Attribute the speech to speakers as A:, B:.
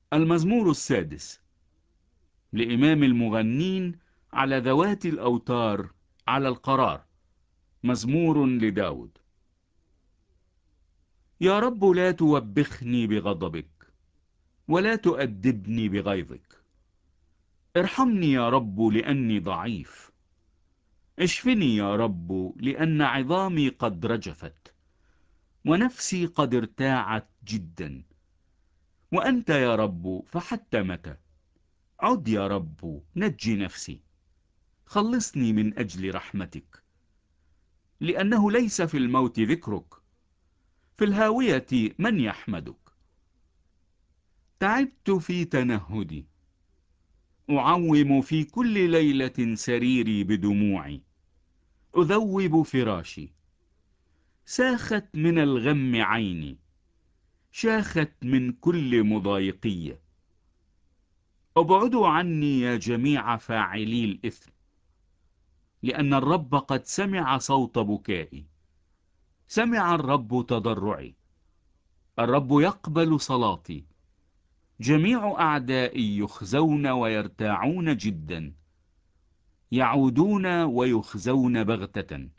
A: المزمور السادس لإمام المغنين على ذوات الأوتار على القرار. مزمور لداود. يا رب لا توبخني بغضبك ولا تؤدبني بغيظك. ارحمني يا رب لأني ضعيف. اشفني يا رب لأن عظامي قد رجفت ونفسي قد ارتاعت جدا. وأنت يا رب فحتى متى؟ عد يا رب نجي نفسي. خلصني من أجل رحمتك، لأنه ليس في الموت ذكرك، في الهاوية من يحمدك. تعبت في تنهدي، أعوم في كل ليلة سريري بدموعي، أذوب فراشي. ساخت من الغم عيني، شاخت من كل مضايقية. ابعدوا عني يا جميع فاعلي الإثم، لأن الرب قد سمع صوت بكائي. سمع الرب تضرعي، الرب يقبل صلاتي. جميع أعدائي يخزون ويرتاعون جدا، يعودون ويخزون بغتة.